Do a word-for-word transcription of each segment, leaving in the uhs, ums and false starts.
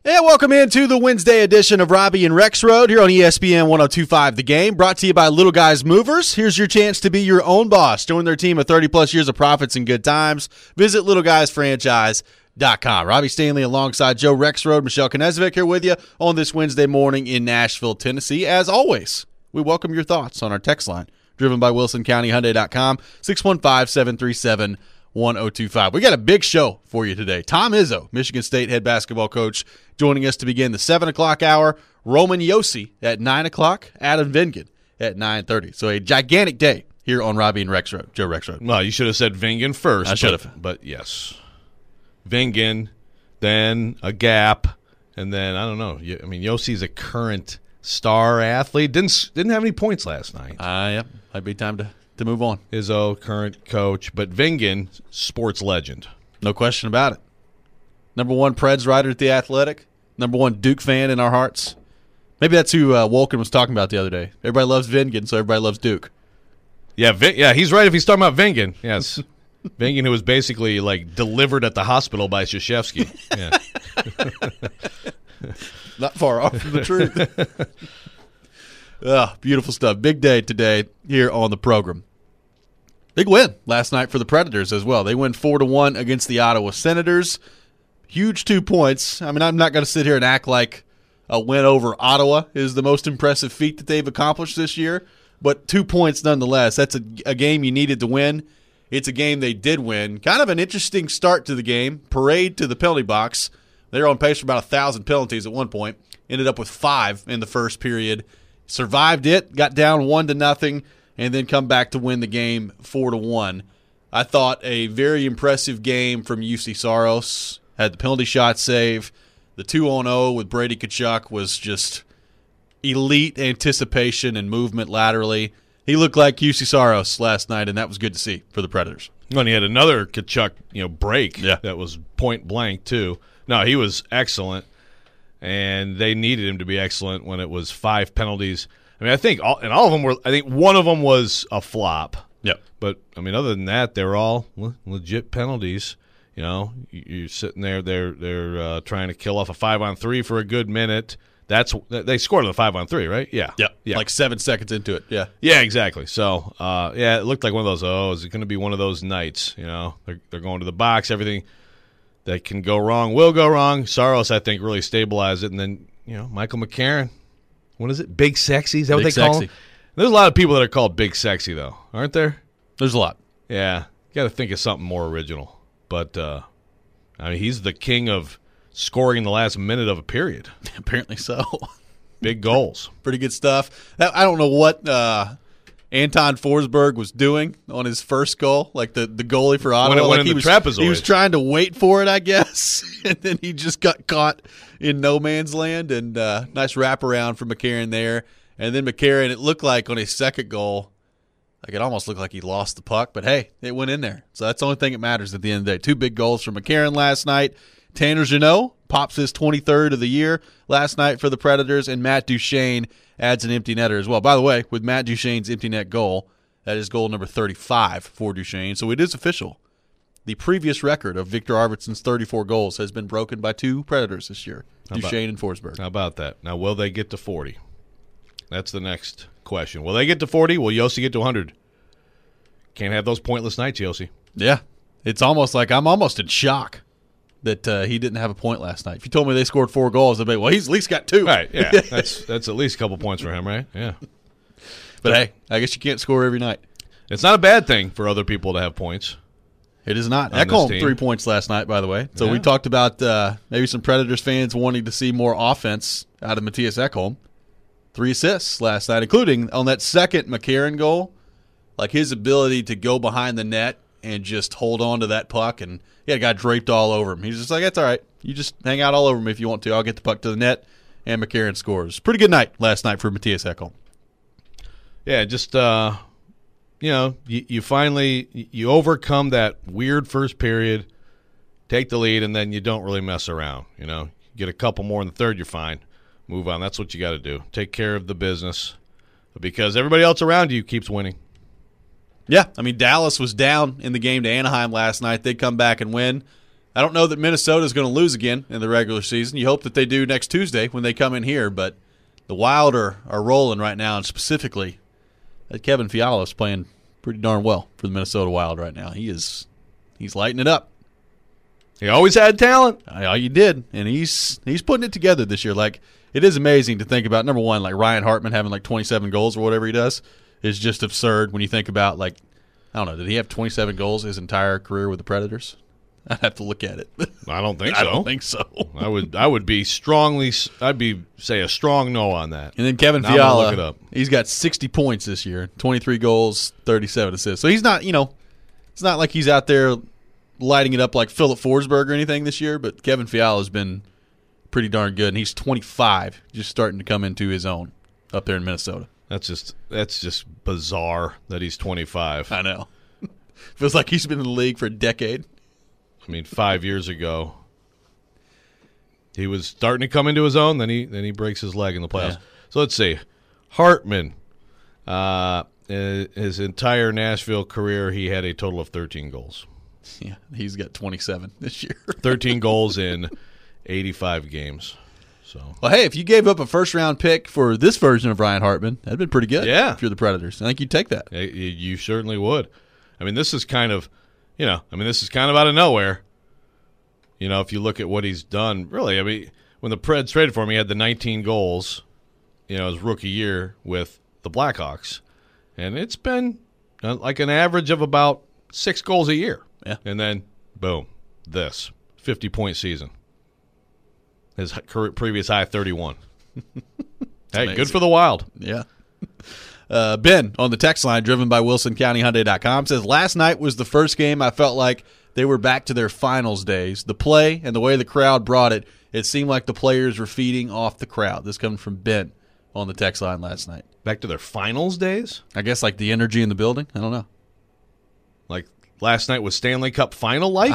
And welcome into the Wednesday edition of Robbie and Rex Road here on E S P N one oh two point five The Game, brought to you by Little Guys Movers. Here's your chance to be your own boss. Join their team of thirty-plus years of profits and good times. Visit little guys franchise dot com. Robbie Stanley alongside Joe Rexrode, Michelle Knezvik here with you on this Wednesday morning in Nashville, Tennessee. As always, we welcome your thoughts on our text line, driven by Wilson County Hyundai dot com, six one five, seven three seven, one oh two five. We got a big show for you today. Tom Izzo, Michigan State head basketball coach, joining us to begin the seven o'clock hour. Roman Yossi at nine o'clock. Adam Vingan at nine thirty. So a gigantic day here on Robbie and Rex Road. Joe Rexrode. Well, you should have said Vingan first. I should have. But, but yes. Vingan, then a gap, and then, I don't know. I mean, Yossi's a current star athlete. Didn't didn't have any points last night. Uh, yep. Might be time to, to move on. Izzo, current coach. But Vingan, sports legend. No question about it. Number one Preds writer at The Athletic. Number one Duke fan in our hearts. Maybe that's who uh, Wolken was talking about the other day. Everybody loves Vingan, so everybody loves Duke. Yeah, Vin- yeah, he's right if he's talking about Vingan. Yes. Vingan, who was basically, like, delivered at the hospital by Krzyzewski. Yeah. Not far off from the truth. Oh, beautiful stuff. Big day today here on the program. Big win last night for the Predators as well. They win four to one against the Ottawa Senators. Huge two points. I mean, I'm not going to sit here and act like a win over Ottawa is the most impressive feat that they've accomplished this year, but two points nonetheless. That's a, a game you needed to win. It's a game they did win. Kind of an interesting start to the game. Parade to the penalty box. They were on pace for about one thousand penalties at one point. Ended up with five in the first period. Survived it, got down one to nothing, and then come back to win the game four to one. I thought a very impressive game from U C Saros. Had the penalty shot save. The two on oh with Brady Tkachuk was just elite anticipation and movement laterally. He looked like U C Saros last night, and that was good to see for the Predators. And he had another Tkachuk, you know, break yeah. that was point blank too. No, he was excellent, and they needed him to be excellent when it was five penalties. I mean, I think all, and all of them were. I think one of them was a flop. Yep. But I mean, other than that, they were all le- legit penalties. You know, you're sitting there. They're they're uh, trying to kill off a five on three for a good minute. That's they scored on the five on three, right? Yeah. Yep. Yeah. Like seven seconds into it. Yeah. Yeah. Exactly. So, uh, yeah, it looked like one of those. Oh, is it going to be one of those nights? You know, they're they're going to the box. Everything that can go wrong will go wrong. Saros, I think, really stabilized it, and then you know, Michael McCarron. What is it? Big Sexy? Is that Big what they call Sexy. him? There's a lot of people that are called Big Sexy, though, aren't there? There's a lot. Yeah. You got to think of something more original. But, uh, I mean, he's the king of scoring in the last minute of a period. Apparently so. Big goals. Pretty good stuff. I don't know what uh, Anton Forsberg was doing on his first goal, like the, the goalie for Ottawa. When it went like in he the was, trapezoid. He was trying to wait for it, I guess, and then he just got caught in no man's land, and uh, nice wraparound for McCarron there. And then McCarron, it looked like on his second goal, like it almost looked like he lost the puck, but hey, it went in there. So that's the only thing that matters at the end of the day. Two big goals from McCarron last night. Tanner Jeannot pops his twenty-third of the year last night for the Predators, and Matt Duchene adds an empty netter as well. By the way, with Matt Duchene's empty net goal, that is goal number thirty-five for Duchene. So it is official. The previous record of Victor Arvidsson's thirty-four goals has been broken by two Predators this year, How Duchene about, and Forsberg. How about that? Now, will they get to forty? That's the next question. Will they get to forty? Will Yossi get to one hundred? Can't have those pointless nights, Yossi. Yeah. It's almost like I'm almost in shock that uh, he didn't have a point last night. If you told me they scored four goals, I'd be, well, he's at least got two. Right, yeah. that's that's at least a couple points for him, right? Yeah. But, hey, I guess you can't score every night. It's not a bad thing for other people to have points. It is not. On Ekholm, this team. three points last night, by the way. So Yeah. we talked about uh, maybe some Predators fans wanting to see more offense out of Matthias Ekholm. Three assists last night, including on that second McCarron goal. Like his ability to go behind the net and just hold on to that puck. And he had a guy draped all over him. He's just like, that's all right. You just hang out all over me if you want to. I'll get the puck to the net. And McCarron scores. Pretty good night last night for Matthias Ekholm. Yeah, just, uh, you know, you, you finally you overcome that weird first period, take the lead, and then you don't really mess around. You know, get a couple more in the third, you're fine. Move on. That's what you got to do. Take care of the business because everybody else around you keeps winning. Yeah, I mean, Dallas was down in the game to Anaheim last night. They'd come back and win. I don't know that Minnesota is going to lose again in the regular season. You hope that they do next Tuesday when they come in here, but the Wild are, are rolling right now, and specifically that Kevin Fiala is playing pretty darn well for the Minnesota Wild right now. He is he's lighting it up. He always had talent. Oh, you did, and he's he's putting it together this year. Like, it is amazing to think about. Number one, like Ryan Hartman having like twenty-seven goals or whatever he does is just absurd when you think about, like, I don't know, did he have twenty-seven goals his entire career with the Predators? I'd have to look at it. I don't think so. I don't think so. I would I would be strongly I'd be say a strong no on that. And then Kevin Now I'm gonna look it Fiala, up. he's got sixty points this year, twenty-three goals, thirty-seven assists. So he's not, you know, it's not like he's out there lighting it up like Philip Forsberg or anything this year, but Kevin Fiala has been pretty darn good, and he's twenty-five, just starting to come into his own up there in Minnesota. That's just that's just bizarre that he's twenty-five. I know. Feels like he's been in the league for a decade. I mean, five years ago, he was starting to come into his own. Then he then he breaks his leg in the playoffs. Yeah. So let's see, Hartman, uh, his entire Nashville career, he had a total of thirteen goals. Yeah, he's got twenty-seven this year. thirteen goals in eighty-five games. So Well, hey, if you gave up a first-round pick for this version of Ryan Hartman, that'd been pretty good. Yeah. If you're the Predators, I think you'd take that. you, you certainly would. I mean, this is kind of, you know, I mean, this is kind of out of nowhere. You know, if you look at what he's done, really, I mean, when the Preds traded for him, he had the nineteen goals, you know, his rookie year with the Blackhawks. And it's been uh, like an average of about six goals a year. Yeah. And then, boom, this fifty-point season. His career, previous high, thirty-one. Hey, amazing. good for the Wild. Yeah. Uh, Ben on the text line, driven by Wilson County Hyundai dot com, says, last night was the first game I felt like they were back to their finals days. The play and the way the crowd brought it, it seemed like the players were feeding off the crowd. This comes from Ben on the text line last night. Back to their finals days? I guess like the energy in the building. I don't know. Like last night was Stanley Cup final like?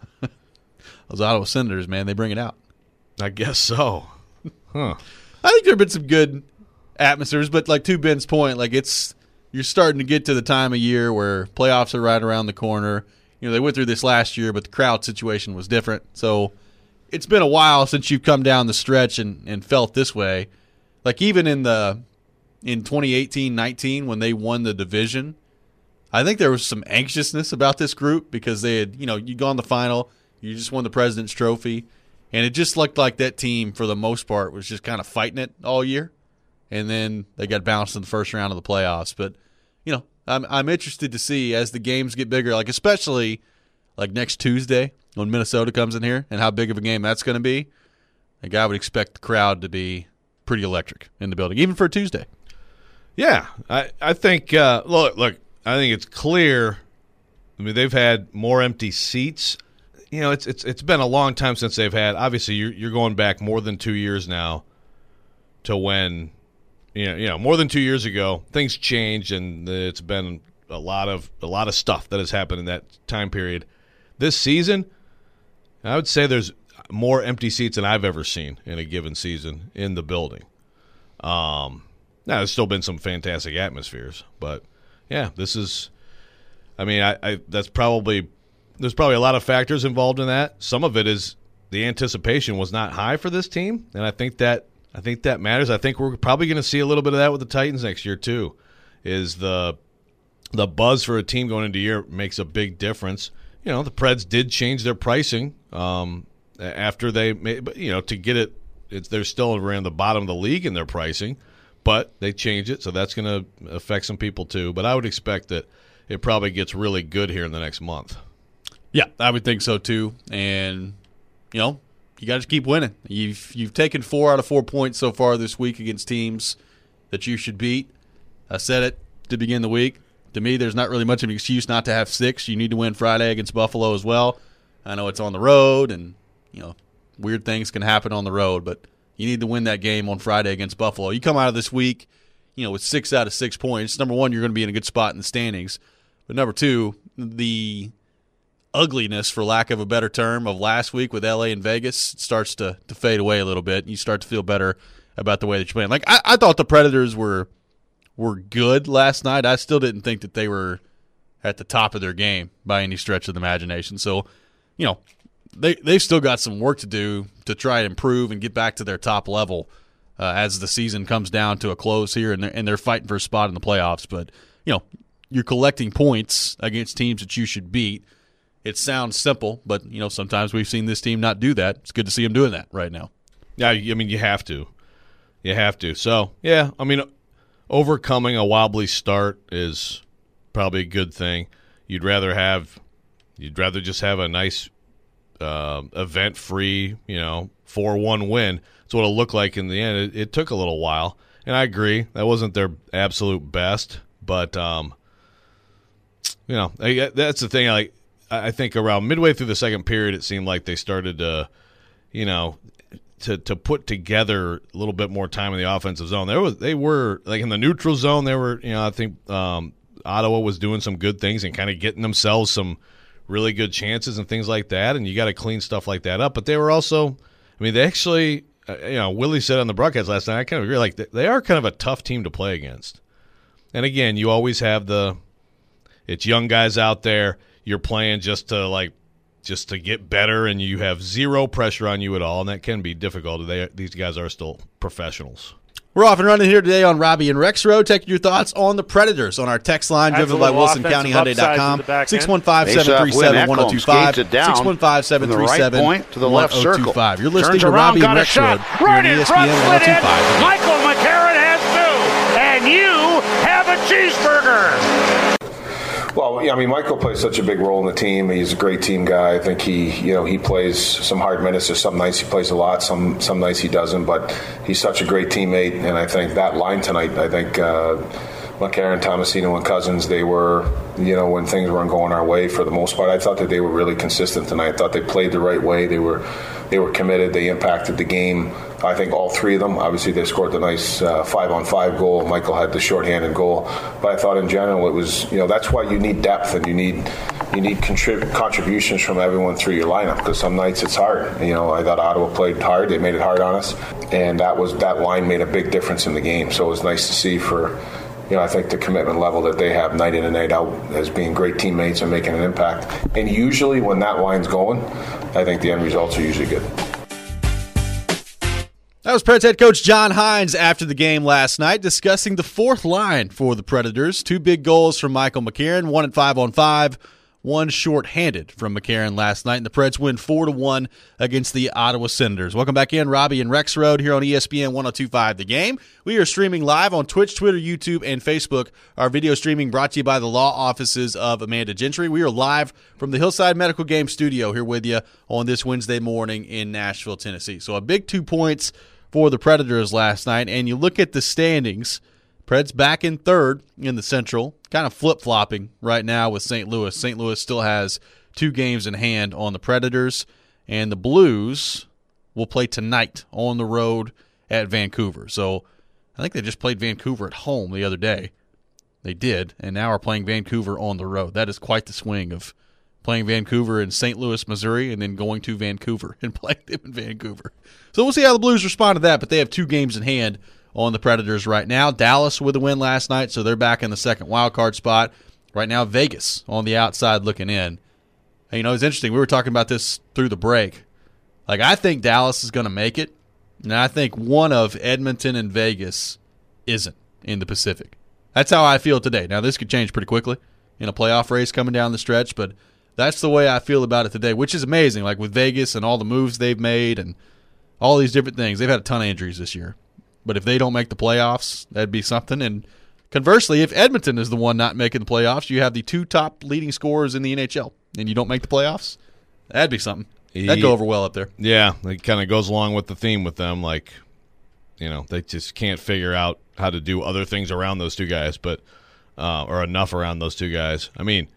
Those Ottawa Senators, man, they bring it out. I guess so. Huh. I think there have been some good atmospheres, but like to Ben's point, like it's you're starting to get to the time of year where playoffs are right around the corner. You know, they went through this last year, but the crowd situation was different. So it's been a while since you've come down the stretch and, and felt this way. Like even in the in twenty eighteen nineteen when they won the division, I think there was some anxiousness about this group because they had, you know, you gone the final, you just won the President's Trophy, and it just looked like that team for the most part was just kind of fighting it all year. And then they got bounced in the first round of the playoffs. But, you know, I'm I'm interested to see as the games get bigger, like especially like next Tuesday when Minnesota comes in here and how big of a game that's going to be. Like I would expect the crowd to be pretty electric in the building, even for a Tuesday. Yeah, I I think uh, look look I think it's clear. I mean, they've had more empty seats. You know, it's it's it's been a long time since they've had. Obviously, you're you're going back more than two years now to when. You know, you know, more than two years ago, things changed, and it's been a lot of a lot of stuff that has happened in that time period. This season, I would say there's more empty seats than I've ever seen in a given season in the building. Um, now there's still been some fantastic atmospheres, but yeah, this is. I mean, I, I that's probably there's probably a lot of factors involved in that. Some of it is the anticipation was not high for this team, and I think that. I think that matters. I think we're probably going to see a little bit of that with the Titans next year too. Is the the buzz for a team going into a year makes a big difference. You know, the Preds did change their pricing um, after they made, you know, to get it. It's they're still around the bottom of the league in their pricing, but they changed it, so that's going to affect some people too. But I would expect that it probably gets really good here in the next month. Yeah, I would think so too. And you know. You got to keep winning. You've you've taken four out of four points so far this week against teams that you should beat. I said it to begin the week. To me, there's not really much of an excuse not to have six. You need to win Friday against Buffalo as well. I know it's on the road, and you know weird things can happen on the road, but you need to win that game on Friday against Buffalo. You come out of this week, you know, with six out of six points. Number one, you're going to be in a good spot in the standings. But number two, the ugliness, for lack of a better term, of last week with L A and Vegas starts to, to fade away a little bit. You start to feel better about the way that you're playing. Like I, I thought the Predators were were good last night. I still didn't think that they were at the top of their game by any stretch of the imagination. So, you know, they they've still got some work to do to try and improve and get back to their top level uh, as the season comes down to a close here, and they're, and they're fighting for a spot in the playoffs. But you know, you're collecting points against teams that you should beat. It sounds simple, but you know, sometimes we've seen this team not do that. It's good to see them doing that right now. Yeah, I mean, you have to, you have to. So yeah, I mean, overcoming a wobbly start is probably a good thing. You'd rather have, you'd rather just have a nice uh, event-free, you know, four one win. That's what it'll look like in the end. It, it took a little while, and I agree that wasn't their absolute best, but um, you know, I, that's the thing. Like, I think around midway through the second period, it seemed like they started to, you know, to to put together a little bit more time in the offensive zone. There was they were like in the neutral zone. They were, you know, I think um, Ottawa was doing some good things and kind of getting themselves some really good chances and things like that. And you got to clean stuff like that up. But they were also, I mean, they actually, uh, you know, Willie said on the broadcast last night. I kind of agree. Like they are kind of a tough team to play against. And again, you always have the, it's young guys out there. You're playing just to like, just to get better, and you have zero pressure on you at all, and that can be difficult. They, these guys are still professionals. We're off and running here today on Robbie and Rex Road. Taking your thoughts on the Predators on our text line, driven by Wilson County Hyundai dot com. six one five, seven three seven, one oh two five. six one five, seven three seven, one oh two five. You're listening to Robbie and Rex Road here on E S P N one oh two five. Michael McCarron has two, and you have a cheeseburger. Well, yeah, I mean, Michael plays such a big role in the team. He's a great team guy. I think he, you know, he plays some hard minutes. There's some nights he plays a lot, some some nights he doesn't. But he's such a great teammate, and I think that line tonight, I think uh, McCarron, Tomasino, and Cousins, they were, you know, when things weren't going our way for the most part, I thought that they were really consistent tonight. I thought they played the right way. They were they were committed. They impacted the game. I think all three of them. Obviously, they scored the nice uh, five-on-five goal. Michael had the shorthanded goal. But I thought in general it was, you know, that's why you need depth and you need you need contrib- contributions from everyone through your lineup, because some nights it's hard. You know, I thought Ottawa played hard. They made it hard on us. And that was that line made a big difference in the game. So it was nice to see for, you know, I think the commitment level that they have night in and night out as being great teammates and making an impact. And usually when that line's going, I think the end results are usually good. That was Preds head coach John Hynes after the game last night, discussing the fourth line for the Predators. Two big goals from Michael McCarron, one at five on five, one short-handed from McCarron last night, and the Preds win four to one against the Ottawa Senators. Welcome back in, Robbie and Rex Road here on E S P N one oh two point five The Game. We are streaming live on Twitch, Twitter, YouTube, and Facebook. Our video streaming brought to you by the law offices of Amanda Gentry. We are live from the Hillside Medical Game Studio here with you on this Wednesday morning in Nashville, Tennessee. So a big two points for the Predators last night, and you look at the standings, Preds back in third in the Central, kind of flip-flopping right now with Saint Louis. Saint Louis still has two games in hand on the Predators, and the Blues will play tonight on the road at Vancouver. So I think they just played Vancouver at home the other day. They did, and now are playing Vancouver on the road. That is quite the swing of playing Vancouver in Saint Louis, Missouri, and then going to Vancouver and playing them in Vancouver. So we'll see how the Blues respond to that, but they have two games in hand on the Predators right now. Dallas with a win last night, so they're back in the second wild card spot. Right now, Vegas on the outside looking in. And, you know, it's interesting. We were talking about this through the break. Like, I think Dallas is going to make it, and I think one of Edmonton and Vegas isn't in the Pacific. That's how I feel today. Now, this could change pretty quickly in a playoff race coming down the stretch, but that's the way I feel about it today, which is amazing. Like with Vegas and all the moves they've made and all these different things. They've had a ton of injuries this year. But if they don't make the playoffs, that'd be something. And conversely, if Edmonton is the one not making the playoffs, you have the two top leading scorers in the N H L, and you don't make the playoffs, that'd be something. That'd go over well up there. Yeah, it kind of goes along with the theme with them. Like, you know, they just can't figure out how to do other things around those two guys, but uh, or enough around those two guys. I mean,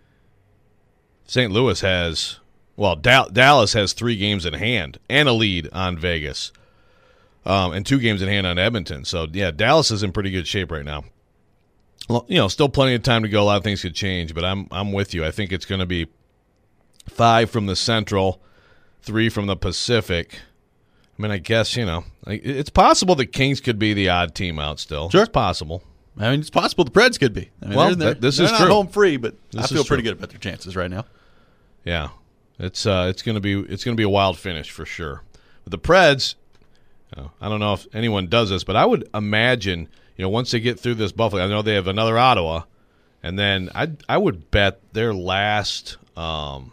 Saint Louis has, well, da- Dallas has three games in hand and a lead on Vegas, um, and two games in hand on Edmonton. So, yeah, Dallas is in pretty good shape right now. Well, you know, still plenty of time to go. A lot of things could change, but I'm I'm with you. I think it's going to be five from the Central, three from the Pacific. I mean, I guess, you know, it's possible the Kings could be the odd team out still. Sure. It's possible. I mean, it's possible the Preds could be. I mean, well, they're, that, this they're is not true. home free, but this I feel pretty true. good about their chances right now. Yeah. it's uh, it's gonna be it's gonna be a wild finish for sure. But the Preds, you know, I don't know if anyone does this, but I would imagine, you know, once they get through this Buffalo, I know they have another Ottawa, and then I I would bet their last um,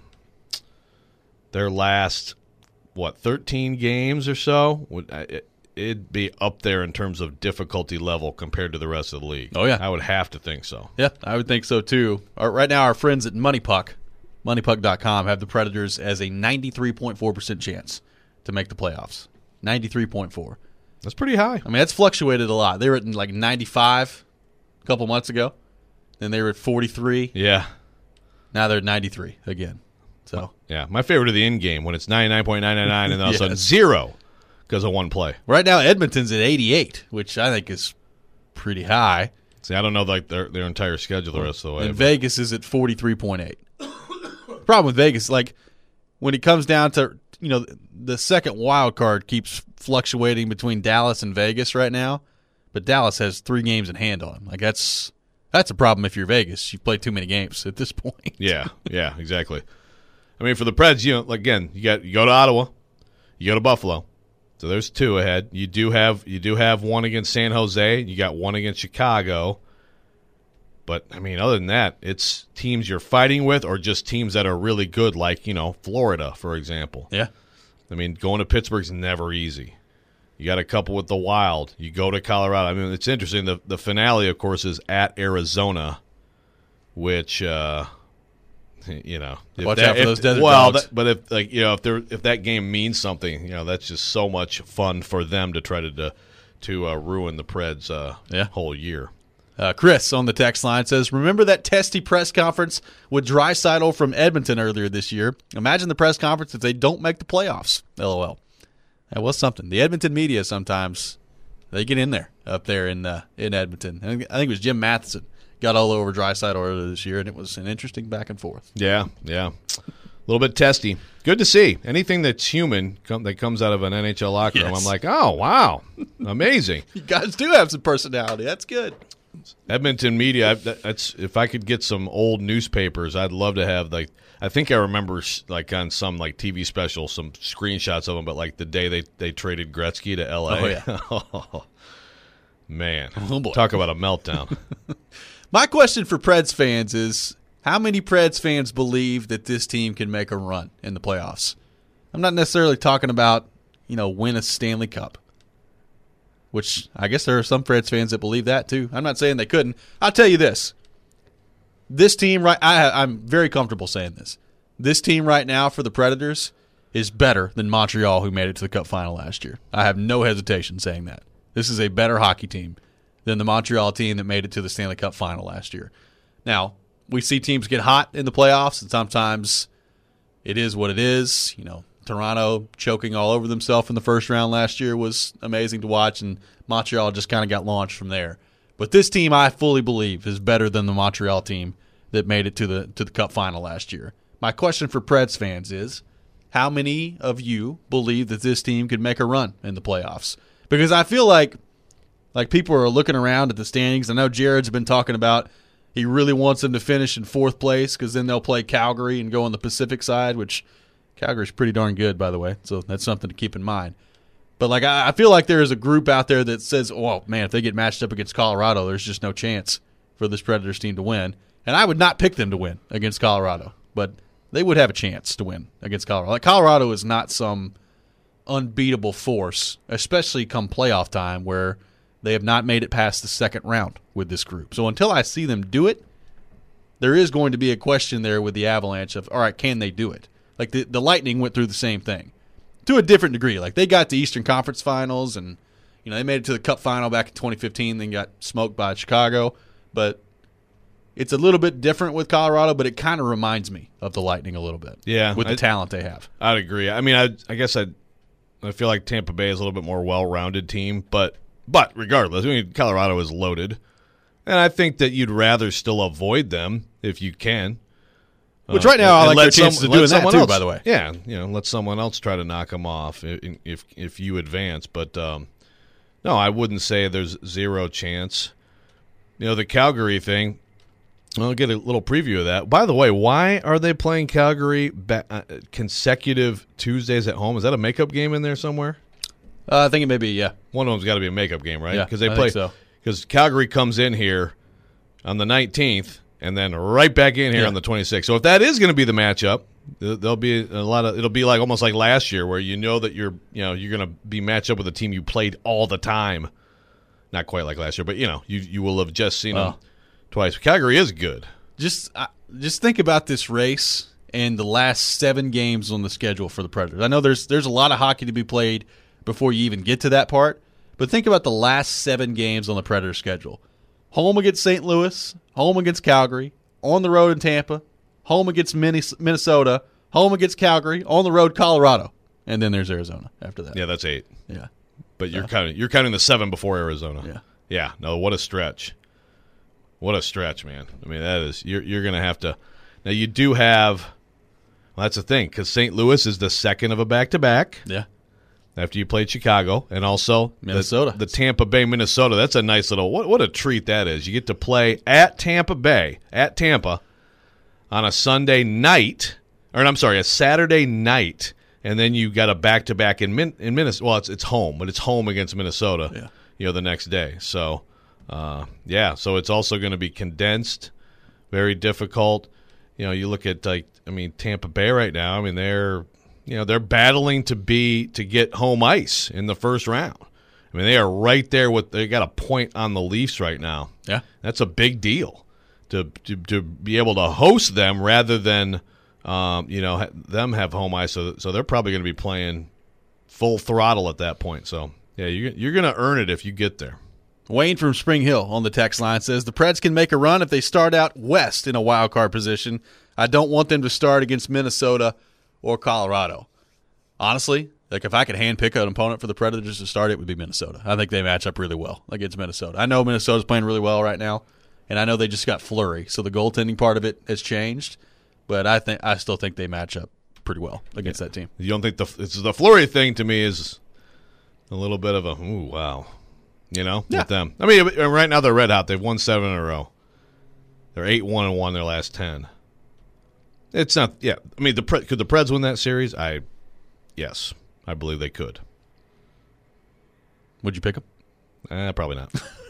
their last what thirteen games or so would it, it'd be up there in terms of difficulty level compared to the rest of the league. Oh yeah, I would have to think so. Yeah, I would think so too. Our, right now, our friends at Money Puck, money puck dot com, have the Predators as a ninety-three point four percent chance to make the playoffs. ninety-three point four. That's pretty high. I mean, that's fluctuated a lot. They were at like ninety-five a couple months ago. Then they were at forty-three. Yeah. Now they're at ninety-three again. So yeah, my favorite of the in game when it's ninety-nine point nine nine nine and then all of a sudden Yes. zero because of one play. right now, Edmonton's at eighty-eight, which I think is pretty high. See, I don't know like their their entire schedule the rest of the way. And but- Vegas is at forty-three point eight. Problem with Vegas, like when it comes down to, you know, the second wild card keeps fluctuating between Dallas and Vegas right now, but Dallas has three games in hand on them. Like that's that's a problem if you're Vegas. You play too many games at this point. Yeah, yeah, exactly. I mean, for the Preds, you know, again, you got you go to Ottawa, you go to Buffalo, so there's two ahead. You do have you do have one against San Jose. You got one against Chicago. But I mean, other than that, it's teams you're fighting with, or just teams that are really good, like you know, Florida, for example. Yeah. I mean, going to Pittsburgh's never easy. You got a couple with the Wild. You go to Colorado. I mean, it's interesting. The the finale, of course, is at Arizona, which. Uh, You know, if Watch that, out for if, those desert well, dogs. that, but if like you know, if there if that game means something, you know, that's just so much fun for them to try to to, to uh, ruin the Preds' uh, Yeah. whole year. Uh, Chris on the text line says, remember that testy press conference with Draisaitl from Edmonton earlier this year? Imagine the press conference if they don't make the playoffs. LOL. That was something. The Edmonton media sometimes, they get in there up there in uh, in Edmonton. I think, I think it was Jim Matheson got all over Draisaitl earlier this year, and it was an interesting back and forth. Yeah, yeah, a little bit testy. Good to see. Anything that's human come, that comes out of an N H L locker room, Yes. I'm like, oh wow, amazing. You guys do have some personality. That's good. Edmonton media. I, that- that's if I could get some old newspapers, I'd love to have like. I think I remember like on some like T V special some screenshots of them, but like the day they, they traded Gretzky to L A. Oh, yeah. Oh, man, Oh, boy. talk about a meltdown. My question for Preds fans is, how many Preds fans believe that this team can make a run in the playoffs? I'm not necessarily talking about, you know, win a Stanley Cup, which I guess there are some Preds fans that believe that too. I'm not saying they couldn't. I'll tell you this. This team, right, I, I'm very comfortable saying this. This team right now for the Predators is better than Montreal, who made it to the Cup final last year. I have no hesitation saying that. This is a better hockey team than the Montreal team that made it to the Stanley Cup final last year. Now, we see teams get hot in the playoffs, and sometimes it is what it is. You know, Toronto choking all over themselves in the first round last year was amazing to watch, and Montreal just kind of got launched from there. But this team, I fully believe, is better than the Montreal team that made it to the to the Cup final last year. My question for Preds fans is, how many of you believe that this team could make a run in the playoffs? Because I feel like like people are looking around at the standings. I know Jared's been talking about he really wants them to finish in fourth place because then they'll play Calgary and go on the Pacific side, which Calgary's pretty darn good, by the way. So that's something to keep in mind. But like I I feel like there is a group out there that says, oh, man, if they get matched up against Colorado, there's just no chance for this Predators team to win. And I would not pick them to win against Colorado, but they would have a chance to win against Colorado. Like Colorado is not some unbeatable force, especially come playoff time where they have not made it past the second round with this group. So until I see them do it, there is going to be a question there with the Avalanche of, all right, can they do it? Like the, the Lightning went through the same thing to a different degree. Like they got to Eastern Conference Finals and, you know, they made it to the Cup final back in twenty fifteen, then got smoked by Chicago. But it's a little bit different with Colorado, but it kind of reminds me of the Lightning a little bit. Yeah, with the I- talent they have. I'd agree. I mean, I I guess I I feel like Tampa Bay is a little bit more well-rounded team, but but regardless, I mean, Colorado is loaded, and I think that you'd rather still avoid them if you can. Which Uh, right now I and like let their chances some- of doing let that someone too, else- by the way. Yeah, you know, let someone else try to knock them off if if, if you advance. But um, no, I wouldn't say there's zero chance. You know, the Calgary thing, I'll get a little preview of that. By the way, why are they playing Calgary ba- uh, consecutive Tuesdays at home? Is that a makeup game in there somewhere? Uh, I think it may be, yeah. One of them's got to be a makeup game, right? Yeah, Because they I play. think so. Because Calgary comes in here on the nineteenth and then right back in here Yeah. on the twenty-sixth. So if that is going to be the matchup, th- there'll be a lot of. It'll be like almost like last year, where you know that you're, you know, you're going to be matched up with a team you played all the time. Not quite like last year, but you know, you you will have just seen Well. them twice. Calgary is good. Just uh, just think about this race and the last seven games on the schedule for the Predators. I know there's there's a lot of hockey to be played before you even get to that part, but think about the last seven games on the Predators schedule. Home against Saint Louis, home against Calgary, on the road in Tampa, home against Minnesota, home against Calgary, on the road Colorado, and then there's Arizona after that. Yeah, that's eight. Yeah. But you're counting you're counting the seven before Arizona. Yeah. Yeah. No, what a stretch. What a stretch, man. I mean, that is you're you're going to have to. Now you do have. Well, that's the thing, because Saint Louis is the second of a back-to-back Yeah. after you played Chicago, and also the- Minnesota. the, Tampa Bay, Minnesota. That's a nice little. What what a treat that is. You get to play at Tampa Bay, at Tampa, on a Sunday night, or I'm sorry, a Saturday night. And then you got a back-to-back in Min- in Minnesota. Well, it's it's home, but it's home against Minnesota. Yeah. You know, the next day. So, uh, yeah. So it's also going to be condensed, very difficult. You know, you look at like I mean Tampa Bay right now. I mean they're you know they're battling to be to get home ice in the first round. I mean they are right there with they got a point on the Leafs right now. Yeah. That's a big deal to to to be able to host them rather than. Um, you know, ha- them have home ice, so so they're probably going to be playing full throttle at that point. So, yeah, you're, you're going to earn it if you get there. Wayne from Spring Hill on the text line says, the Preds can make a run if they start out west in a wild card position. I don't want them to start against Minnesota or Colorado. Honestly, like if I could handpick an opponent for the Predators to start, it would be Minnesota. I think they match up really well against Minnesota. I know Minnesota's playing really well right now, and I know they just got Fleury, so the goaltending part of it has changed. But I think I still think they match up pretty well against that team. You don't think the it's the Fleury thing to me is a little bit of a ooh wow, you know, Yeah. with them. I mean, right now they're red hot. They've won seven in a row. They're eight one and one their last ten. It's not. Yeah, I mean, the Pre- could the Preds win that series? I yes, I believe they could. Would you pick them? Eh, probably not.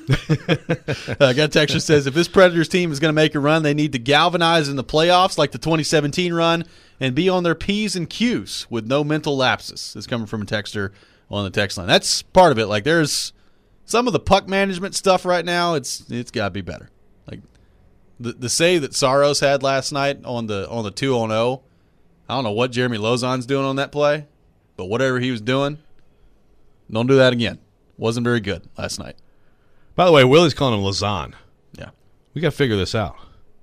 uh, got a text that says, if this Predators team is going to make a run, they need to galvanize in the playoffs like the twenty seventeen run and be on their P's and Q's with no mental lapses. It's coming from a texter on the text line. That's part of it. Like there's some of the puck management stuff right now. It's it's got to be better. Like the the save that Saros had last night on the on the two on zero. I don't know what Jeremy Lauzon's doing on that play, but whatever he was doing, don't do that again. Wasn't very good last night. By the way, Willie's calling him Lazan. Yeah. We got to figure this out.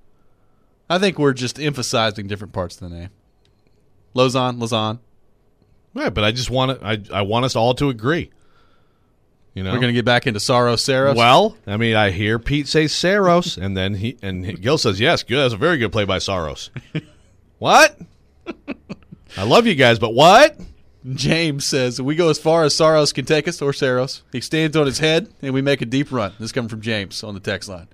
I think we're just emphasizing different parts of the name. Lozon, Lazan. Right, but I just want it, I I want us all to agree. You know, We're going to get back into Saros, Saros. well, I mean, I hear Pete say Saros, and then he and Gil says yes, good. That's a very good play by Saros. What? I love you guys, but what? James says, we go as far as Saros can take us, or Saros. He stands on his head, and we make a deep run. This is coming from James on the text line.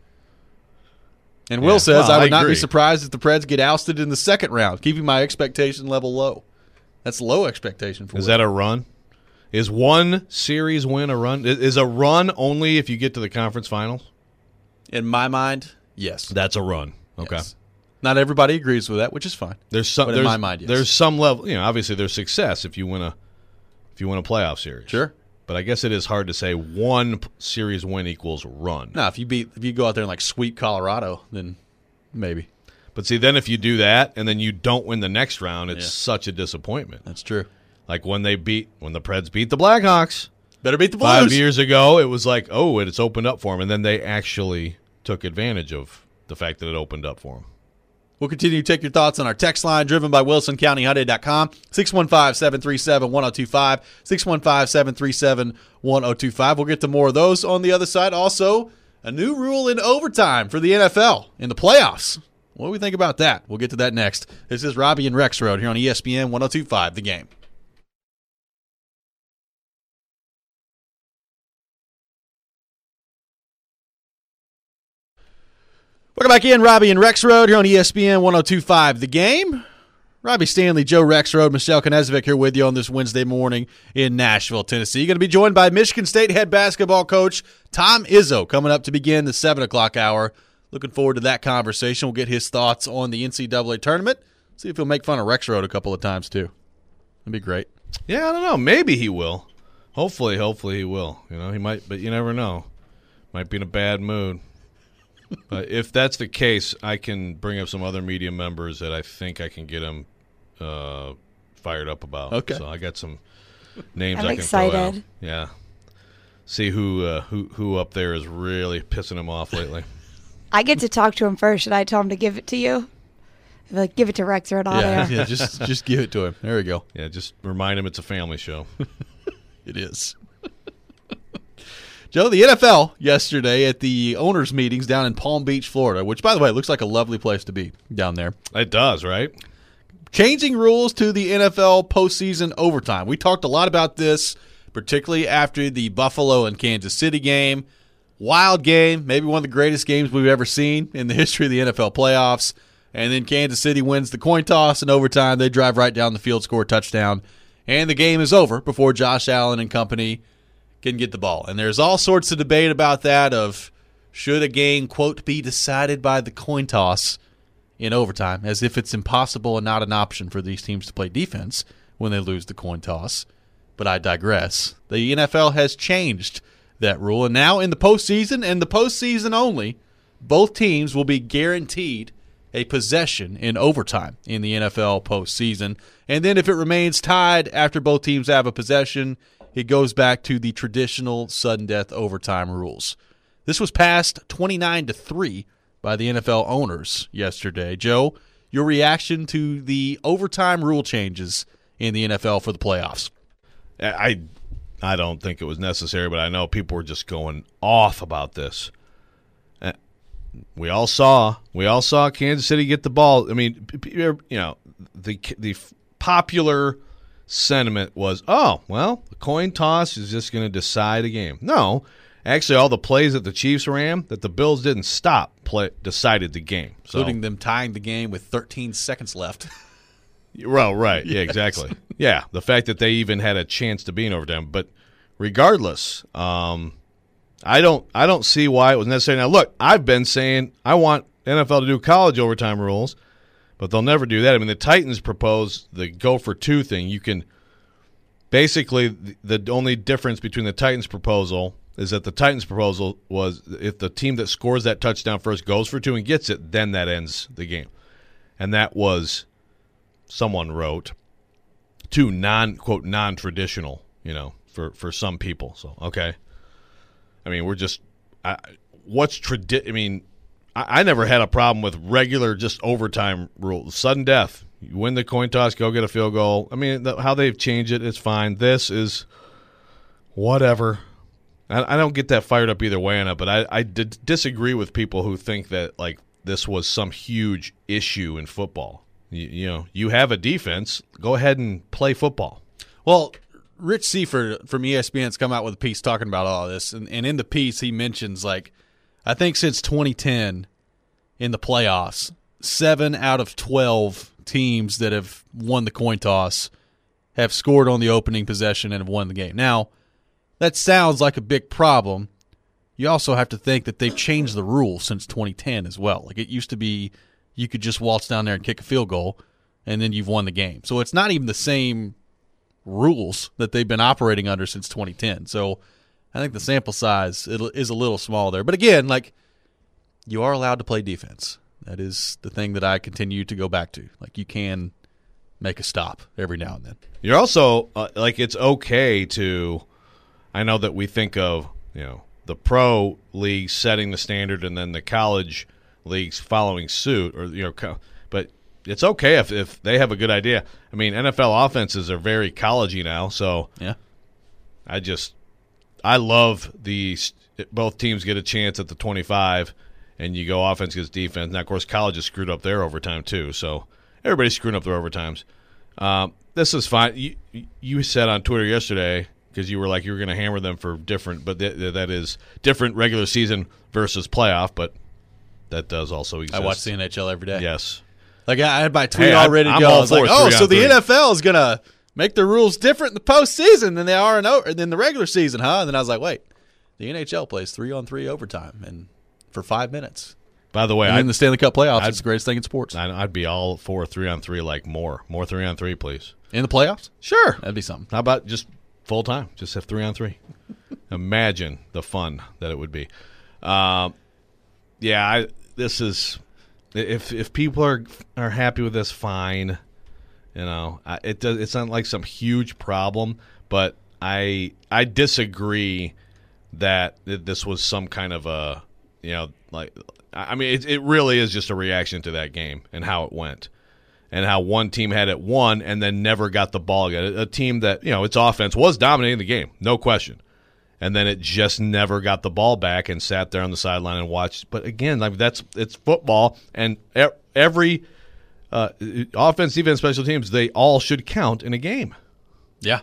And Will Yeah, says, well, I would I not be agree. surprised if the Preds get ousted in the second round, keeping my expectation level low. That's low expectation for Is Will. that a run? Is one series win a run? Is- Is a run only if you get to the conference finals? In my mind, yes. That's a run. Okay. Yes. Not everybody agrees with that, which is fine. There's some. But in there's, my mind, yes. there's some level. You know, obviously there's success if you win a if you win a playoff series. Sure. But I guess it is hard to say one p- series win equals run. No, if you beat, if you go out there and like sweep Colorado, then maybe. But see, then if you do that and then you don't win the next round, it's Yeah. such a disappointment. That's true. Like when they beat when the Preds beat the Blackhawks Better beat the Blues. five years ago, it was like, oh, it's opened up for them, and then they actually took advantage of the fact that it opened up for them. We'll continue to take your thoughts on our text line driven by Wilson County Hyundai dot com, six one five, seven three seven, one oh two five, six one five, seven three seven, one oh two five. We'll get to more of those on the other side. Also, a new rule in overtime for the N F L in the playoffs. What do we think about that? We'll get to that next. This is Robbie and Rex Road here on E S P N one oh two five, The Game. Welcome back in, Robbie and Rex Road here on E S P N one oh two point five The Game. Robbie Stanley, Joe Rex Road, Michelle Knezovic here with you on this Wednesday morning in Nashville, Tennessee. You're going to be joined by Michigan State head basketball coach Tom Izzo coming up to begin the seven o'clock hour. Looking forward to that conversation. We'll get his thoughts on the N C double A tournament. See if he'll make fun of Rex Road a couple of times, too. That'd be great. Yeah, I don't know. Maybe he will. Hopefully, hopefully he will. You know, he might, but you never know. Might be in a bad mood. But if that's the case, I can bring up some other media members that I think I can get him uh, fired up about. Okay. So I got some names I'm I can excited. throw out. Yeah. See who uh, who who up there is really pissing him off lately. I get to talk to him first. Should I tell him to give it to you? I'd be like, give it to Rex or not Yeah, there. yeah, just just give it to him. There we go. Yeah, just remind him it's a family show. It is. Joe, the N F L yesterday at the owners' meetings down in Palm Beach, Florida, which, by the way, looks like a lovely place to be down there. It does, right? Changing rules to the N F L postseason overtime. We talked a lot about this, particularly after the Buffalo and Kansas City game. Wild game, maybe one of the greatest games we've ever seen in the history of the N F L playoffs. And then Kansas City wins the coin toss, and overtime they drive right down the field, score a touchdown, and the game is over before Josh Allen and company can get the ball. And there's all sorts of debate about that of should a game, quote, be decided by the coin toss in overtime, as if it's impossible and not an option for these teams to play defense when they lose the coin toss. But I digress. The N F L has changed that rule, and now in the postseason, and the postseason only, both teams will be guaranteed a possession in overtime in the N F L postseason. And then if it remains tied after both teams have a possession, it goes back to the traditional sudden death overtime rules. This was passed twenty-nine to three by the N F L owners yesterday. Joe, your reaction to the overtime rule changes in the N F L for the playoffs? I I don't think it was necessary, but I know people were just going off about this. We all saw we all saw Kansas City get the ball. I mean, you know, the the popular sentiment was, oh, well, the coin toss is just going to decide a game. No, actually, all the plays that the Chiefs ran that the Bills didn't stop play, decided the game. So, including them tying the game with thirteen seconds left. Well, right. Yeah, Yes. exactly. Yeah, the fact that they even had a chance to be in overtime. But regardless, um, I don't I don't see why it was necessary. Now, look, I've been saying I want N F L to do college overtime rules, but they'll never do that. I mean, the Titans proposed the go for two thing. You can basically the, the only difference between the Titans proposal is that the Titans proposal was if the team that scores that touchdown first goes for two and gets it, then that ends the game. And that was, someone wrote, too non quote non traditional, you know, for, for some people. So okay. I mean, we're just I, what's tradi- I mean, I, I never had a problem with regular just overtime rule. Sudden death. You win the coin toss, go get a field goal. I mean, the, how they've changed it is fine. This is whatever. I, I don't get that fired up either way on it, but I, I did disagree with people who think that, like, this was some huge issue in football. You, you know, you have a defense. Go ahead and play football. Well, Rich Seifert from E S P N has come out with a piece talking about all this, and, and in the piece he mentions, like, I think since twenty ten in the playoffs, seven out of twelve teams that have won the coin toss have scored on the opening possession and have won the game. Now, that sounds like a big problem. You also have to think that they've changed the rules since twenty ten as well. Like, it used to be you could just waltz down there and kick a field goal, and then you've won the game. So it's not even the same rules that they've been operating under since twenty ten. So I think the sample size is a little small there. But again, like, you are allowed to play defense. That is the thing that I continue to go back to. Like, you can make a stop every now and then. You're also, uh, like, it's okay to, I know that we think of, you know, the pro league setting the standard and then the college leagues following suit, or, you know, but it's okay if, if they have a good idea. I mean, N F L offenses are very college-y now, so yeah. I just, I love the, both teams get a chance at the twenty-five, and you go offense against defense. Now, of course, college has screwed up their overtime too, so everybody's screwing up their overtimes. Um, this is fine. You, you said on Twitter yesterday, because you were like you were going to hammer them for different, but th- that is different regular season versus playoff, but that does also exist. I watch the N H L every day. Yes. Like I had my tweet Hey, all I- ready to I'm go. all I was for like, three oh, on so the three. N F L is gonna make the rules different in the postseason than they are in o- than the regular season, huh? And then I was like, wait, the N H L plays three on three overtime and for five minutes. By the way, And I in the Stanley Cup playoffs, I'd- it's the greatest thing in sports. I- I'd be all for three on three, like more, more three on three, please. In the playoffs, Sure. that'd be something. How about just full time? Just have three on three. Imagine the fun that it would be. Um, yeah, I, this is if if people are are happy with this, fine. You know, I, it does. It's not like some huge problem, but I I disagree that th- this was some kind of a you know like I mean it it really is just a reaction to that game and how it went. And how one team had it won and then never got the ball again. A team that, you know, its offense was dominating the game, no question. And then it just never got the ball back and sat there on the sideline and watched. But again, like that's it's football, and every uh, offense, defense, special teams, they all should count in a game. Yeah.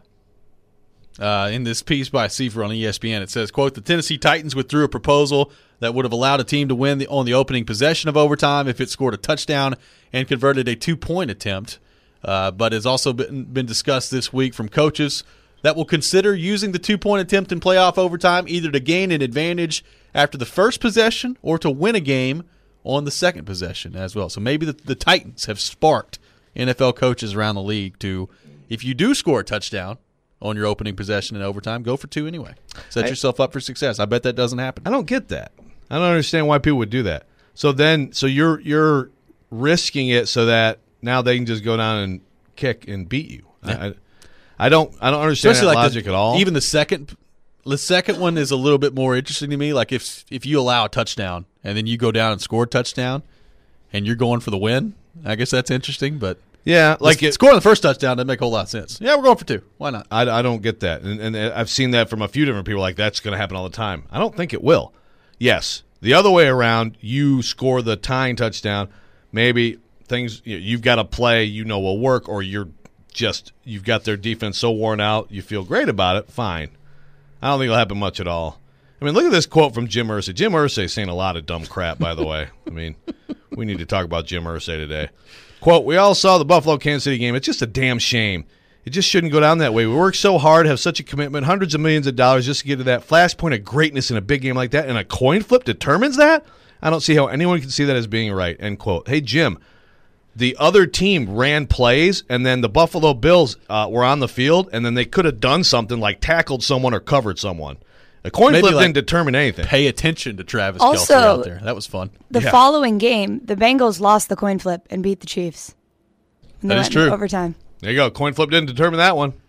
Uh, in this piece by Seifer on E S P N, it says, quote, the Tennessee Titans withdrew a proposal that would have allowed a team to win the, on the opening possession of overtime if it scored a touchdown and converted a two-point attempt, uh, but has also been, been discussed this week from coaches that will consider using the two-point attempt in playoff overtime either to gain an advantage after the first possession or to win a game on the second possession as well. So maybe the, the Titans have sparked N F L coaches around the league to, if you do score a touchdown on your opening possession in overtime, go for two anyway. Set I, yourself up for success. I bet that doesn't happen. I don't get that. I don't understand why people would do that. So then, so you're you're risking it so that now they can just go down and kick and beat you. Yeah. I, I don't I don't understand Especially that like logic the, at all. Even the second, the second one is a little bit more interesting to me. Like if if you allow a touchdown and then you go down and score a touchdown, and you're going for the win, I guess that's interesting. But yeah, like it, scoring the first touchdown doesn't make a whole lot of sense. Yeah, we're going for two. Why not? I, I don't get that, and, and I've seen that from a few different people. Like that's going to happen all the time. I don't think it will. Yes, the other way around, you score the tying touchdown. Maybe things you know, you've got a play you know will work, or you're just you've got their defense so worn out you feel great about it. Fine. I don't think it'll happen much at all. I mean, look at this quote from Jim Irsay. Jim Irsay is saying a lot of dumb crap, by the way. I mean, we need to talk about Jim Irsay today. Quote, we all saw the Buffalo-Kansas City game. It's just a damn shame. It just shouldn't go down that way. We work so hard, have such a commitment, hundreds of millions of dollars just to get to that flashpoint of greatness in a big game like that, and a coin flip determines that? I don't see how anyone can see that as being right, end quote. Hey, Jim, the other team ran plays, and then the Buffalo Bills uh, were on the field, and then they could have done something like tackled someone or covered someone. A coin Maybe flip like didn't determine anything. Pay attention to Travis Also, Kelce out there. That was fun. The Yeah. following game, the Bengals lost the coin flip and beat the Chiefs. And they That is went into true. Overtime. There you go. Coin flip didn't determine that one.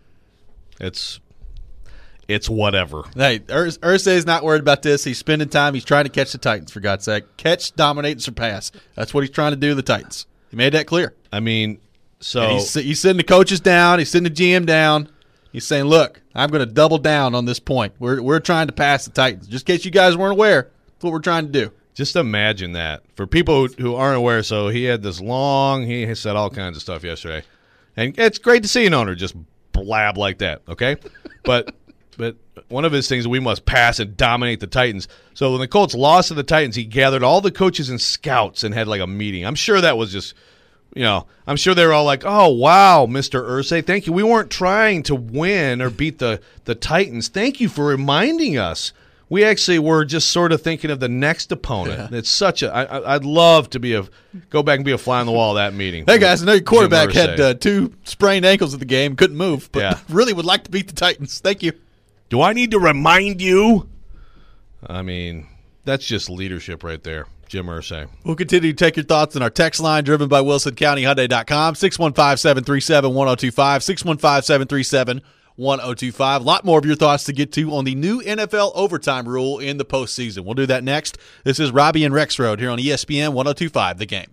It's it's whatever. Hey, Urs- Irsay's not worried about this. He's spending time. He's trying to catch the Titans, for God's sake. Catch, dominate, and surpass. That's what he's trying to do to the Titans. He made that clear. I mean, so And he's, he's sitting the coaches down. He's sitting the G M down. He's saying, look, I'm going to double down on this point. We're we're trying to pass the Titans. Just in case you guys weren't aware, that's what we're trying to do. just imagine that. For people who, who aren't aware, so he had this long, he said all kinds of stuff yesterday. And it's great to see an owner just blab like that, okay? But but one of his things, we must pass and dominate the Titans. So when the Colts lost to the Titans, he gathered all the coaches and scouts and had like a meeting. I'm sure that was just, you know, I'm sure they were all like, oh, wow, Mister Irsay, thank you. We weren't trying to win or beat the, the Titans. Thank you for reminding us. We actually were just sort of thinking of the next opponent. Yeah. It's such a I, – I'd love to be a – go back and be a fly on the wall of that meeting. Hey, guys, I know your quarterback Jim had uh, two sprained ankles at the game, couldn't move, but Yeah. really would like to beat the Titans. Thank you. Do I need to remind you? I mean, that's just leadership right there, Jim Irsay. We'll continue to take your thoughts on our text line driven by Wilson County Hyundai dot com, six one five, seven three seven, one oh two five, six one five, seven three seven, one oh two five. A lot more of your thoughts to get to on the new N F L overtime rule in the postseason. We'll do that next. This is Robbie and Rex Road here on E S P N one oh two five, The Game.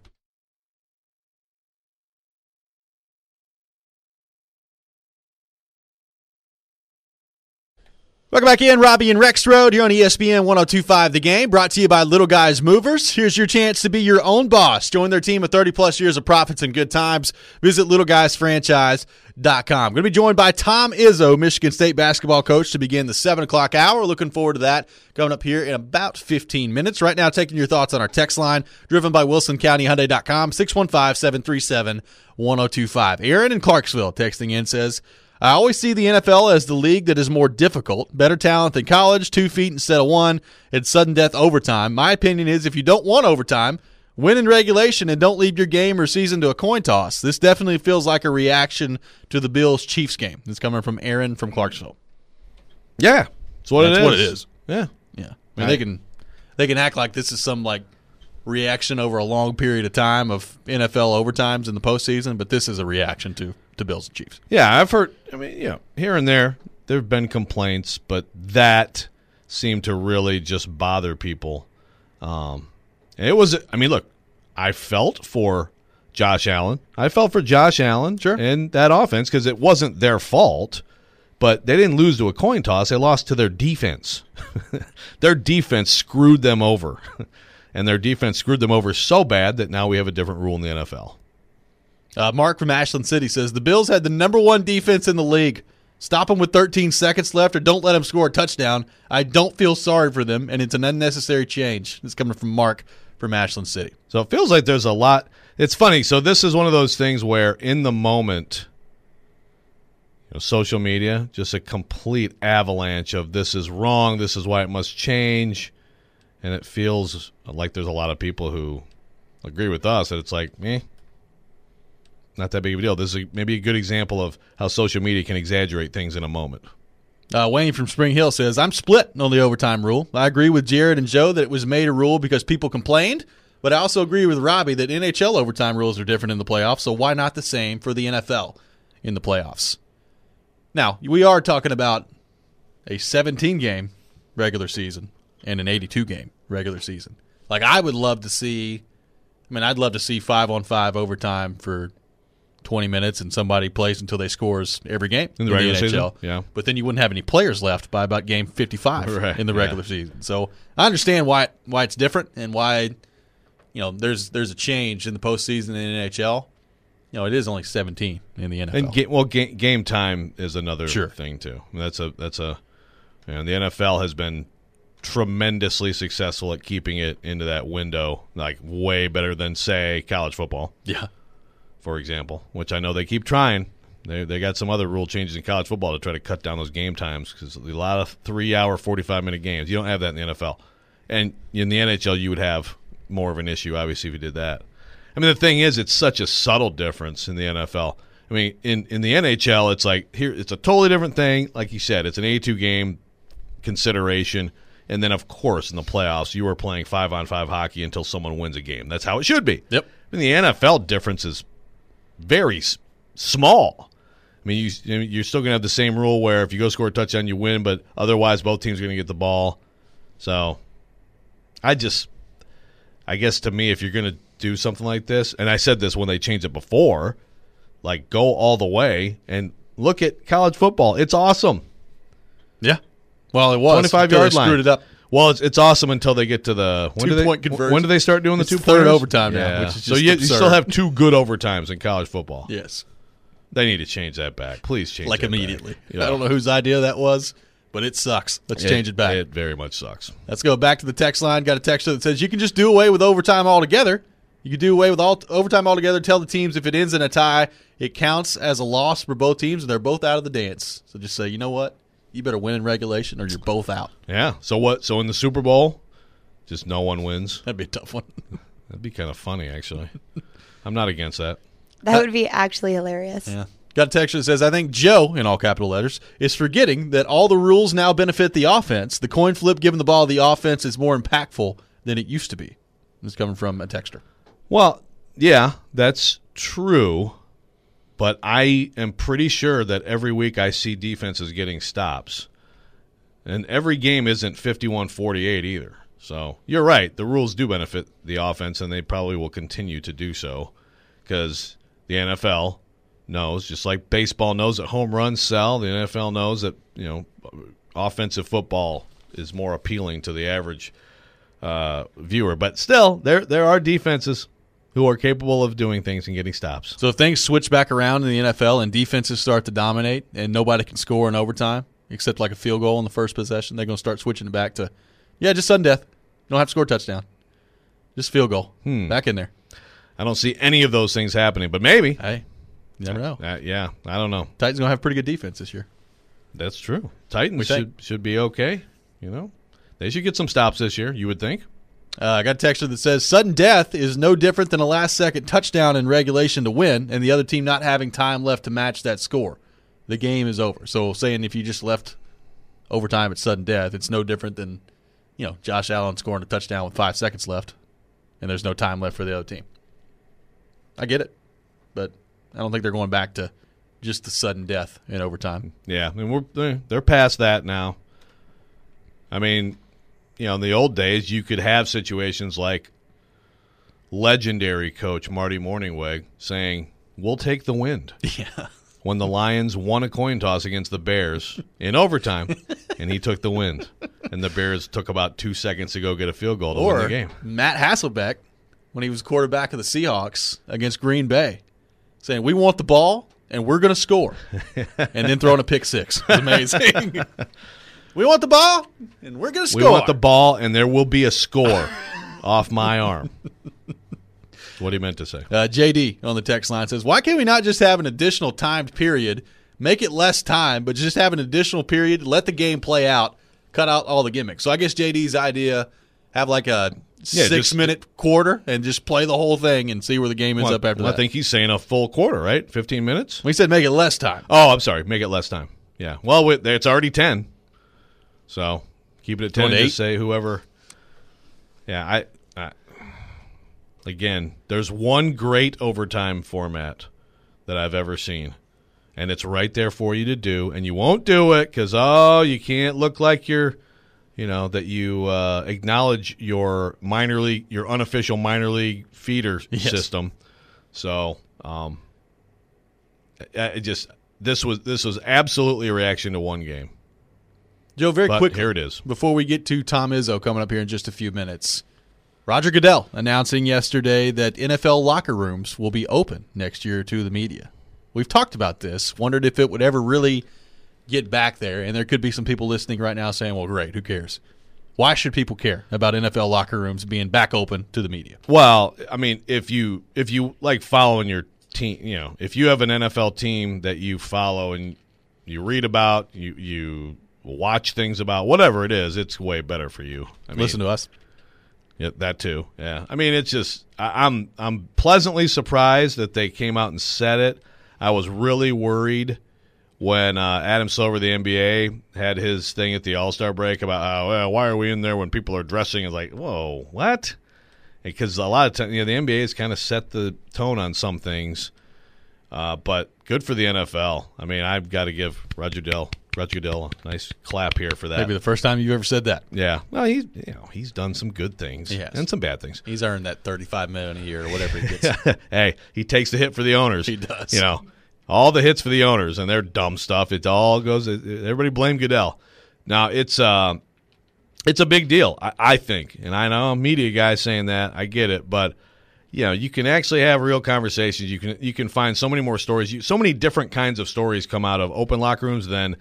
Welcome back in, Robbie and Rex Road here on E S P N one oh two point five The Game, brought to you by Little Guys Movers. Here's your chance to be your own boss. Join their team of thirty-plus years of profits and good times. Visit little guys franchise dot com. Going to be joined by Tom Izzo, Michigan State basketball coach, to begin the seven o'clock hour. Looking forward to that coming up here in about fifteen minutes. Right now, taking your thoughts on our text line, driven by Wilson County Hyundai dot com, six one five, seven three seven, one oh two five. Aaron in Clarksville texting in says, I always see the N F L as the league that is more difficult, better talent than college, two feet instead of one, and sudden death overtime. My opinion is if you don't want overtime, win in regulation and don't leave your game or season to a coin toss. This definitely feels like a reaction to the Bills-Chiefs game. This is coming from Aaron from Clarksville. Yeah, that's what That's it is. what it is. Yeah, Yeah. I mean, right. they can they can act like this is some like reaction over a long period of time of N F L overtimes in the postseason, but this is a reaction to to Bills and Chiefs. Yeah, I've heard, I mean, you know, here and there, there have been complaints, but that seemed to really just bother people. Um, and it was, I mean, look, I felt for Josh Allen. I felt for Josh Allen Sure. and that offense because it wasn't their fault, but they didn't lose to a coin toss. They lost to their defense. Their defense screwed them over, and their defense screwed them over so bad that now we have a different rule in the N F L. Uh, Mark from Ashland City says, the Bills had the number one defense in the league. Stop them with thirteen seconds left or don't let them score a touchdown. I don't feel sorry for them, and it's an unnecessary change. This is coming from Mark from Ashland City. So it feels like there's a lot. It's funny. So this is one of those things where in the moment, you know, social media, just a complete avalanche of this is wrong, this is why it must change, and it feels like there's a lot of people who agree with us that it's like, eh, not that big of a deal. This is a, maybe a good example of how social media can exaggerate things in a moment. Uh, Wayne from Spring Hill says, I'm split on the overtime rule. I agree with Jared and Joe that it was made a rule because people complained, but I also agree with Robbie that N H L overtime rules are different in the playoffs, so why not the same for the N F L in the playoffs? Now, we are talking about a seventeen-game regular season and an eighty-two game regular season. Like, I would love to see – I mean, I'd love to see five-on-five overtime for – twenty minutes and somebody plays until they scores every game in the, in regular the N H L. Season? Yeah. But then you wouldn't have any players left by about game fifty-five right. in the regular yeah. season. So I understand why why it's different and why you know there's there's a change in the postseason in the N H L. You know, it is only seventeen in the N F L. And ga- well, ga- game time is another sure. thing too. That's a that's a you know, the N F L has been tremendously successful at keeping it into that window, like way better than say college football. Yeah. For example, which I know they keep trying. They they got some other rule changes in college football to try to cut down those game times because a lot of three-hour, forty-five-minute games. You don't have that in the N F L. And in the N H L, you would have more of an issue, obviously, if you did that. I mean, the thing is, it's such a subtle difference in the N F L. I mean, in, in the N H L, it's like here, it's a totally different thing. Like you said, it's an eighty-two game consideration. And then, of course, in the playoffs, you are playing five-on-five hockey until someone wins a game. That's how it should be. Yep. In the N F L, difference is very s- small. I mean, you, you're still going to have the same rule where if you go score a touchdown, you win, but otherwise both teams are going to get the ball. So I just, I guess to me, if you're going to do something like this, and I said this when they changed it before, like go all the way and look at college football. It's awesome. Yeah. Well, it was. twenty-five yard line. Screwed it up. Well, it's it's awesome until they get to the when do they, two-point conversion. When do they start doing the It's two third pointers? overtime now, Yeah. which is just so you, you absurd. still have two good overtimes in college football. Yes. They need to change that back. Please change Like that immediately. back. You know, I don't know whose idea that was, but it sucks. Let's change it back. It very much sucks. Let's go back to the text line. Got a texter that says you can just do away with overtime altogether. You can do away with all overtime altogether. Tell the teams if it ends in a tie, it counts as a loss for both teams, and they're both out of the dance. So just say, you know what? You better win in regulation, or you're both out. Yeah. So what? So in the Super Bowl, just no one wins. That'd be a tough one. That'd be kind of funny, actually. I'm not against that. That would be actually hilarious. Yeah. Got a texter that says, I think Joe, in all capital letters, is forgetting that all the rules now benefit the offense. The coin flip giving the ball to the offense is more impactful than it used to be. This is coming from a texter. Well, yeah, that's true. But I am pretty sure that every week I see defenses getting stops. And every game isn't fifty-one forty-eight either. So you're right. The rules do benefit the offense, and they probably will continue to do so because the N F L knows, just like baseball knows that home runs sell, the N F L knows that, you know, offensive football is more appealing to the average uh, viewer. But still, there there are defenses who are capable of doing things and getting stops. So if things switch back around in the N F L and defenses start to dominate and nobody can score in overtime except like a field goal in the first possession, they're going to start switching it back to, yeah, just sudden death. You don't have to score a touchdown. Just field goal. Hmm. Back in there. I don't see any of those things happening, but maybe. Hey, you never know. Uh, yeah, I don't know. Titans going to have pretty good defense this year. That's true. Titans We should, should be okay. You know, they should get some stops this year, you would think. Uh, I got a texter that says sudden death is no different than a last-second touchdown in regulation to win and the other team not having time left to match that score. The game is over. So saying if you just left overtime at sudden death, it's no different than, you know, Josh Allen scoring a touchdown with five seconds left and there's no time left for the other team. I get it, but I don't think they're going back to just the sudden death in overtime. Yeah, and we're they're, they're past that now. I mean, you know, in the old days, you could have situations like legendary coach Marty Morningweg saying, "We'll take the wind." Yeah. When the Lions won a coin toss against the Bears in overtime, and he took the wind, and the Bears took about two seconds to go get a field goal to or win the game. Matt Hasselbeck, when he was quarterback of the Seahawks against Green Bay, saying, "We want the ball, and we're going to score," and then throwing a pick six. It was amazing. We want the ball, and we're going to score. We want the ball, and there will be a score off my arm. That's what he meant to say. Uh, J D on the text line says, why can't we not just have an additional timed period, make it less time, but just have an additional period, let the game play out, cut out all the gimmicks? So I guess J D's idea, have like a Yeah, six-minute just- quarter and just play the whole thing and see where the game ends Well, up after well, that. I think he's saying a full quarter, right? fifteen minutes? We said make it less time. Oh, I'm sorry. Make it less time. Yeah. Well, with- it's already ten. So keep it at ten Going and to just say whoever. Yeah, I, I. Again, there's one great overtime format that I've ever seen, and it's right there for you to do, and you won't do it because, oh, you can't look like you're, you know, that you uh, acknowledge your minor league, your unofficial minor league feeder Yes. system. So, um, it just this was this was absolutely a reaction to one game. Joe, very But quickly, here it is. before we get to Tom Izzo coming up here in just a few minutes, Roger Goodell announcing yesterday that N F L locker rooms will be open next year to the media. We've talked about this, wondered if it would ever really get back there, and there could be some people listening right now saying, well, great, who cares? Why should people care about N F L locker rooms being back open to the media? Well, I mean, if you if you like following your team, you know, if you have an N F L team that you follow and you read about, you you watch things about, whatever it is, it's way better for you. I mean, Listen to us. Yeah, that too. Yeah, I mean, it's just I, I'm I'm pleasantly surprised that they came out and said it. I was really worried when uh, Adam Silver, the N B A, had his thing at the All-Star break about how, well, why are we in there when people are dressing? It's like, whoa, what? Because a lot of times, you know, the N B A has kind of set the tone on some things, uh, but good for the N F L. I mean, I've got to give Roger Goodell, Roger Goodell a nice clap here for that. Maybe the first time you've ever said that. Yeah, well, he's you know he's done some good things He has. and some bad things. He's earned that thirty-five million dollars a year or whatever he gets. Hey, he takes the hit for the owners. He does. You know, all the hits for the owners and their dumb stuff. It all goes. Everybody blame Goodell. Now it's uh, it's a big deal, I, I think, and I know I'm a media guy saying that. I get it, but you know, you can actually have real conversations. You can you can find so many more stories. You, so many different kinds of stories come out of open locker rooms than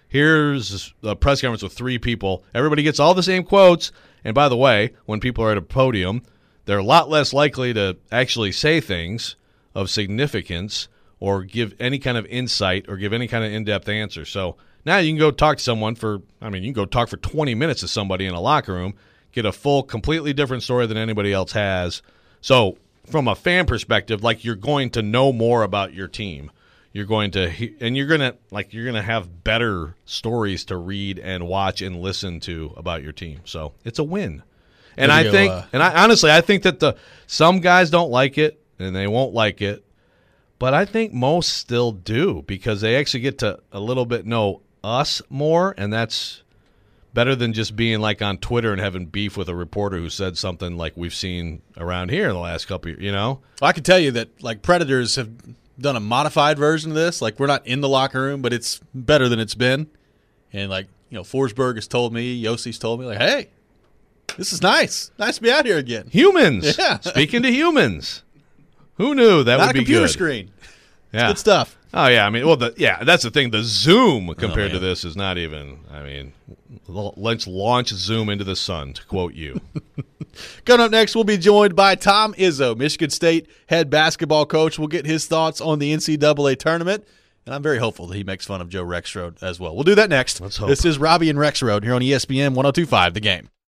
here's a press conference with three people. Everybody gets all the same quotes. And by the way, when people are at a podium, they're a lot less likely to actually say things of significance or give any kind of insight or give any kind of in-depth answer. So now you can go talk to someone for, I mean, you can go talk for twenty minutes to somebody in a locker room, get a full, completely different story than anybody else has. So from a fan perspective, like you're going to know more about your team. You're going to, and you're going to, like, you're going to have better stories to read and watch and listen to about your team. So it's a win. And There I you go, think, uh, and I honestly, I think that the some guys don't like it and they won't like it, but I think most still do because they actually get to a little bit know us more, and that's better than just being like on Twitter and having beef with a reporter who said something like we've seen around here in the last couple of years, you know? Well, I can tell you that like Predators have done a modified version of this. Like we're not in the locker room, but it's better than it's been. And like you know, Forsberg has told me, Yossi's told me, like, hey, this is nice. Nice to be out here again. Humans. Yeah. Speaking to humans. Who knew that Not would a be computer good? screen. Yeah. Good stuff. Oh, yeah. I mean, well, the, yeah, that's the thing. The Zoom compared Oh, to this is not even, I mean, let's launch Zoom into the sun, to quote you. Coming up next, we'll be joined by Tom Izzo, Michigan State head basketball coach. We'll get his thoughts on the N C double A tournament, and I'm very hopeful that he makes fun of Joe Rexrode as well. We'll do that next. Let's hope. This is Robbie and Rexrode here on E S P N one oh two point five The Game.